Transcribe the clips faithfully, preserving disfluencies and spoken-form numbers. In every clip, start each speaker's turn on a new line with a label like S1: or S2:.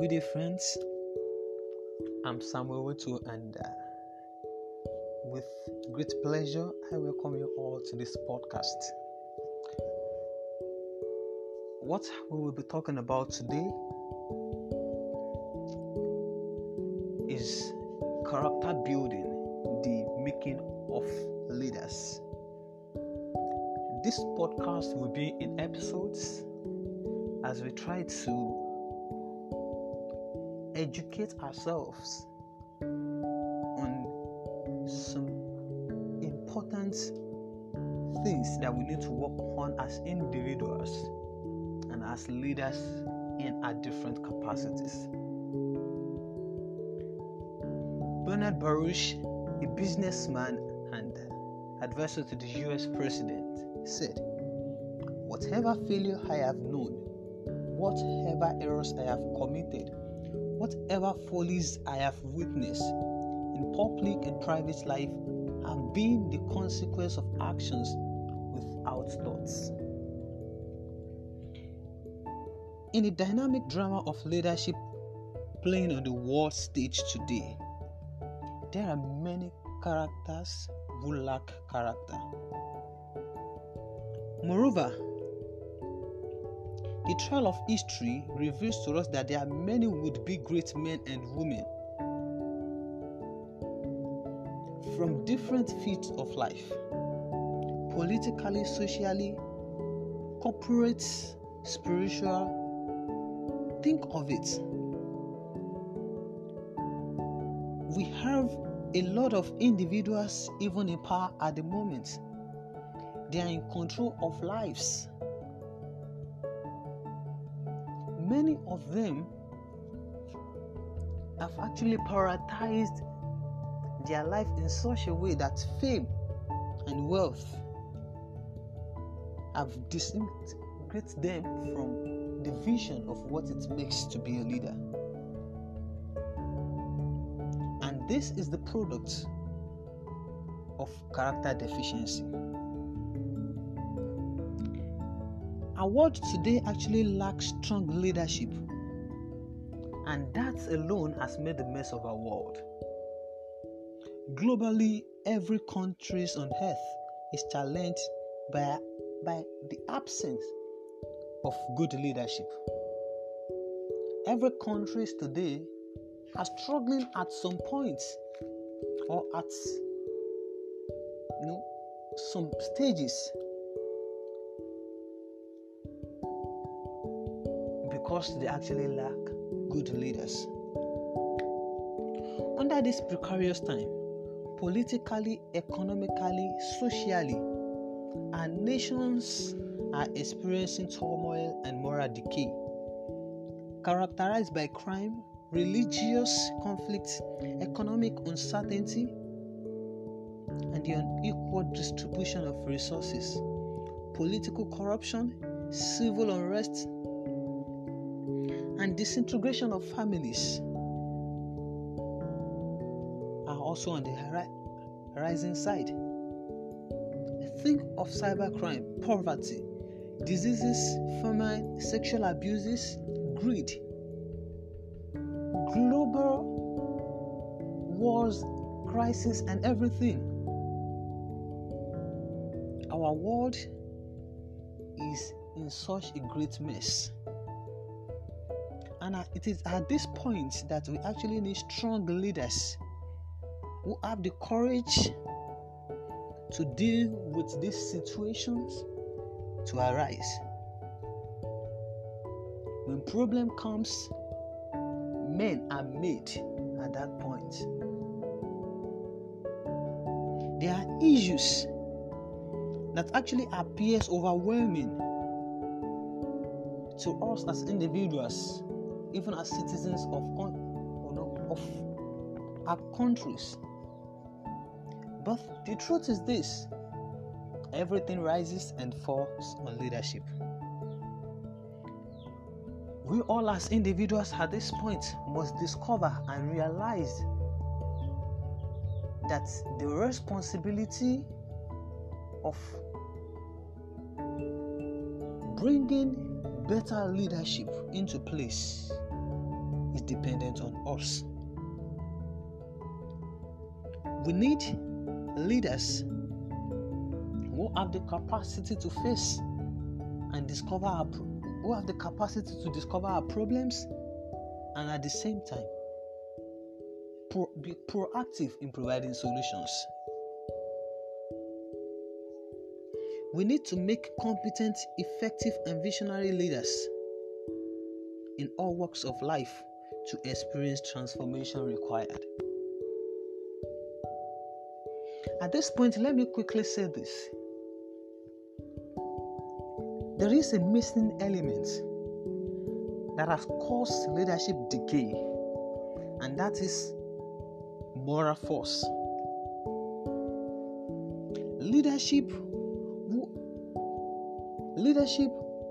S1: Good day, friends. I'm Samuel Wetu, and uh, with great pleasure, I welcome you all to this podcast. What we will be talking about today is character building, the making of leaders. This podcast will be in episodes as we try to educate ourselves on some important things that we need to work on as individuals and as leaders in our different capacities. Bernard Baruch, a businessman and advisor to the U S president, said, "Whatever failure I have known, whatever errors I have committed, whatever follies I have witnessed in public and private life have been the consequence of actions without thoughts." In a dynamic drama of leadership playing on the world stage today, there are many characters who lack character. Moreover, the trial of history reveals to us that there are many would-be great men and women from different fields of life, politically, socially, corporate, spiritual. Think of it. We have a lot of individuals even in power at the moment. They are in control of lives. Many of them have actually prioritized their life in such a way that fame and wealth have disintegrated them from the vision of what it makes to be a leader. And this is the product of character deficiency. Our world today actually lacks strong leadership, and that alone has made a mess of our world. Globally, every country on earth is challenged by, by the absence of good leadership. Every country today are struggling at some point or at you know some stages because they actually lack good leaders. Under this precarious time, politically, economically, socially, our nations are experiencing turmoil and moral decay, characterized by crime, religious conflict, economic uncertainty, and the unequal distribution of resources, political corruption, civil unrest, and disintegration of families are also on the rising side. Think of cybercrime, poverty, diseases, famine, sexual abuses, greed, global wars, crisis, and everything. Our world is in such a great mess. And it is at this point that we actually need strong leaders who have the courage to deal with these situations to arise. When problem comes, men are made at that point. There are issues that actually appears overwhelming to us as individuals, even as citizens of, you know, of our countries. But the truth is this: everything rises and falls on leadership. We all as individuals at this point must discover and realize that the responsibility of bringing better leadership into place is dependent on us. We need leaders who have the capacity to face and discover our, who have the capacity to discover our problems, and at the same time pro- be proactive in providing solutions. We need to make competent, effective, and visionary leaders in all walks of life to experience transformation required. At this point, let me quickly say this. There is a missing element that has caused leadership decay, and that is moral force. Leadership, leadership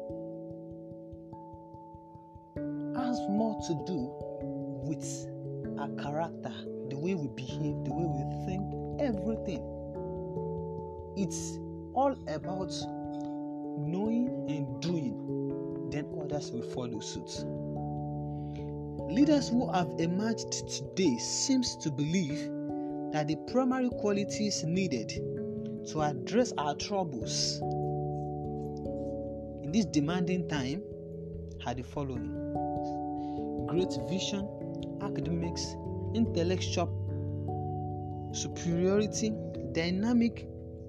S1: has more to do with our character, the way we behave, the way we think, everything. It's all about knowing and doing, then others will follow suit. Leaders who have emerged today seems to believe that the primary qualities needed to address our troubles in this demanding time are the following: great vision, academics, intellectual superiority, dynamic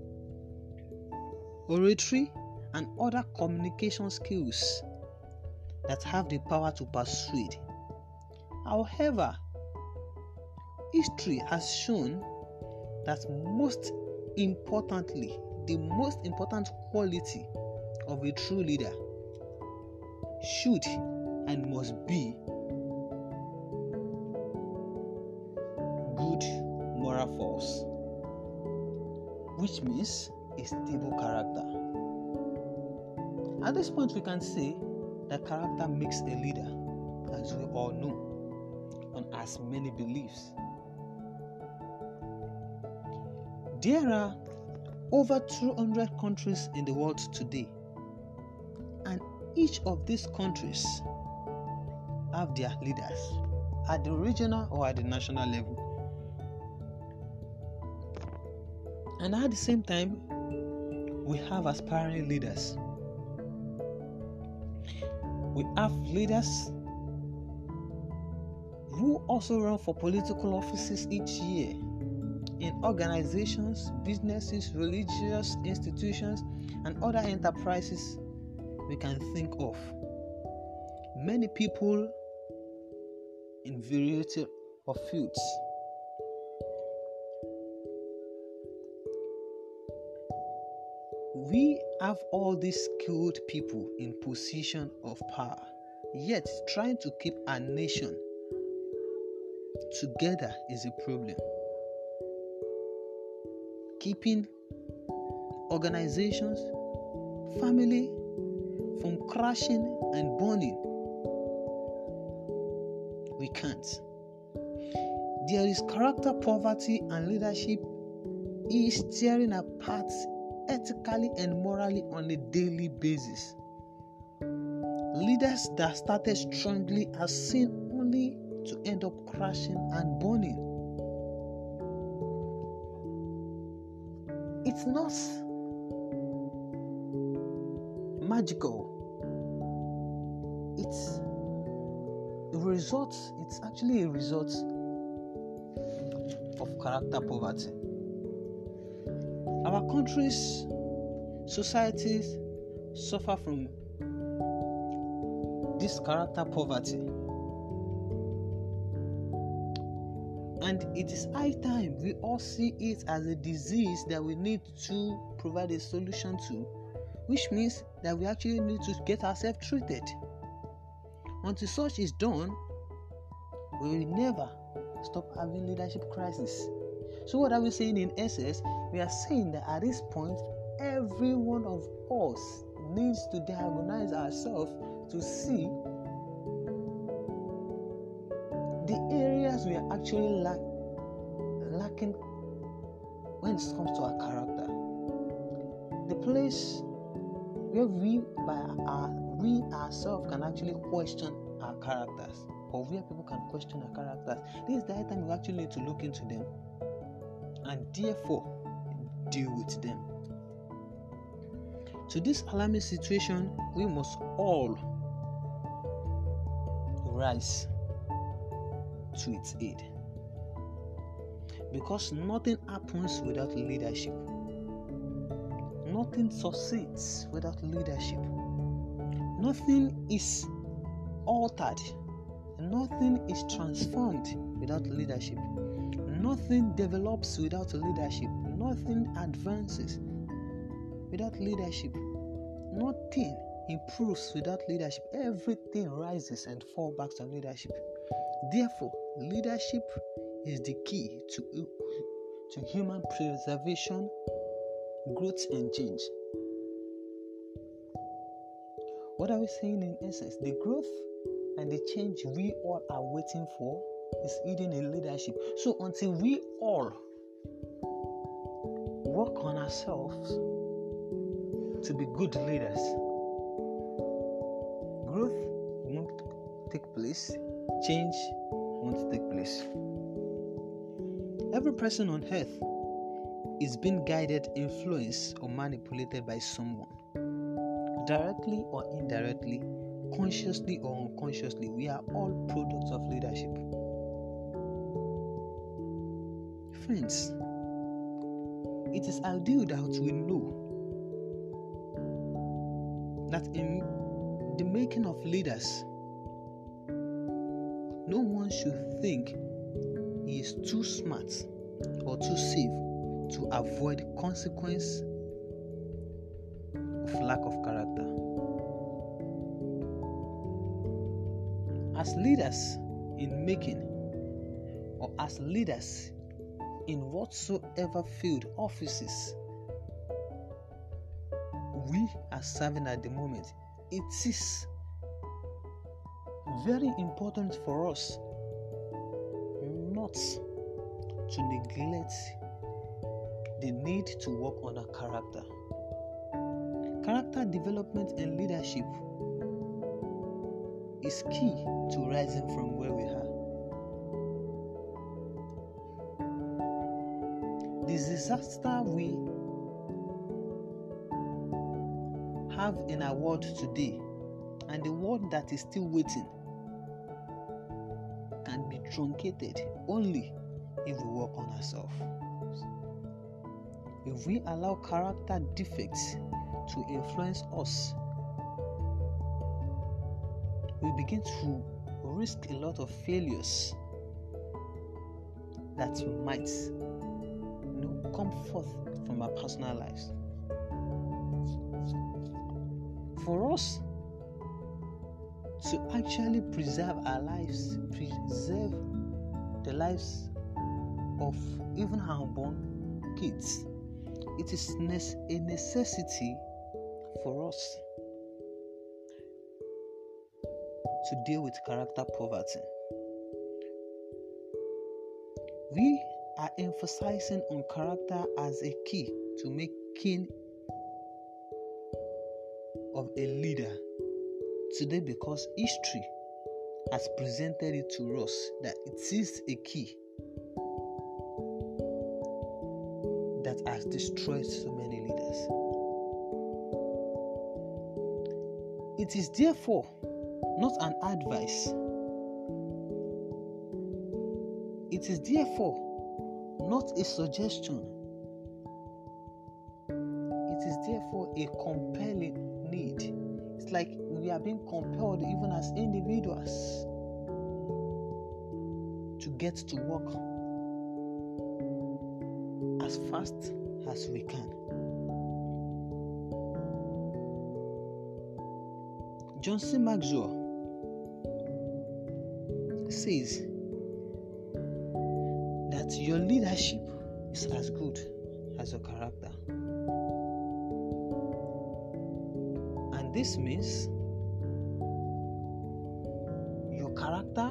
S1: oratory, and other communication skills that have the power to persuade. However, history has shown that most importantly, the most important quality of a true leader should and must be good moral force, which means a stable character. At this point, we can say that character makes a leader, as we all know, on as many beliefs. There are over two hundred countries in the world today, and each of these countries have their leaders at the regional or at the national level. And at the same time, we have aspiring leaders. We have leaders who also run for political offices each year in organizations, businesses, religious institutions, and other enterprises we can think of. Many people in variety of fields. We have all these skilled people in position of power, yet trying to keep our nation together is a problem. Keeping organizations, family from crashing and burning, we can't. There is character poverty, and leadership is tearing apart ethically and morally on a daily basis. Leaders that started strongly are seen only to end up crashing and burning. It's not magical. It's a result, it's actually a result of character poverty. Our countries, societies suffer from this character poverty. And it is high time we all see it as a disease that we need to provide a solution to, which means that we actually need to get ourselves treated. Until such is done, we will never stop having leadership crisis. So what are we saying in essence? We are saying that at this point, every one of us needs to diagnose ourselves to see the areas we are actually lack, lacking when it comes to our character. The place where we by our we ourselves can actually question our characters. or where people can question our characters, this is the time we actually need to look into them and therefore deal with them. To this alarming situation, we must all rise to its aid, because nothing happens without leadership. Nothing succeeds without leadership. Nothing is altered. Nothing is transformed without leadership. Nothing develops without leadership. Nothing advances without leadership. Nothing improves without leadership. Everything rises and falls back on leadership. Therefore, leadership is the key to, to human preservation, growth, and change. What are we saying in essence? The growth and the change we all are waiting for is hidden in leadership. So until we all work on ourselves to be good leaders, growth won't take place, change won't take place. Every person on earth is being guided, influenced, or manipulated by someone. Directly or indirectly, consciously or unconsciously, we are all products of leadership. Friends, it is ideal that we know that in the making of leaders, no one should think he is too smart or too safe to avoid consequence of lack of character. As leaders in making, or as leaders in whatsoever field, offices we are serving at the moment, it is very important for us not to neglect the need to work on our character. Character development and leadership is key to rising from where we are. The disaster we have in our world today, and the world that is still waiting, can be truncated only if we work on ourselves. If we allow character defects to influence us, we begin to risk a lot of failures that might, you know, come forth from our personal lives. For us to actually preserve our lives, preserve the lives of even our unborn kids, it is a necessity for us to deal with character poverty. We are emphasizing on character as a key to making of a leader today, because history has presented it to us that it is a key that has destroyed so many leaders. It is therefore not an advice. It is therefore not a suggestion. It is therefore a compelling need. It's like we are being compelled, even as individuals, to get to work as fast as we can. John C. Maxwell says that your leadership is as good as your character. And this means your character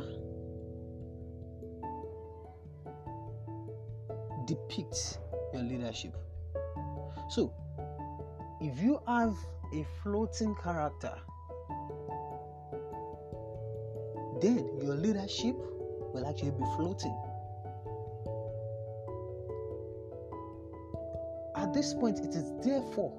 S1: depicts your leadership. So, if you have a floating character, then your leadership will actually be floating. At this point, it is therefore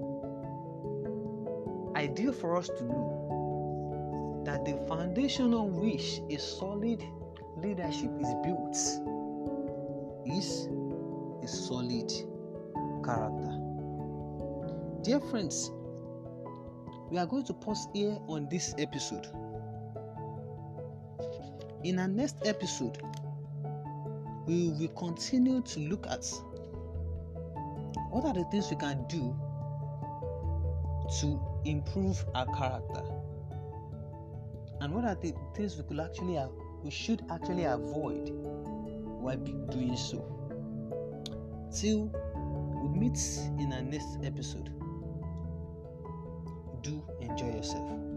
S1: ideal for us to know that the foundation on which a solid leadership is built is a solid character. Dear friends, we are going to pause here on this episode. In our next episode, we will continue to look at what are the things we can do to improve our character, and what are the things we could actually have, we should actually avoid while doing so. Till we meet in our next episode, do enjoy yourself.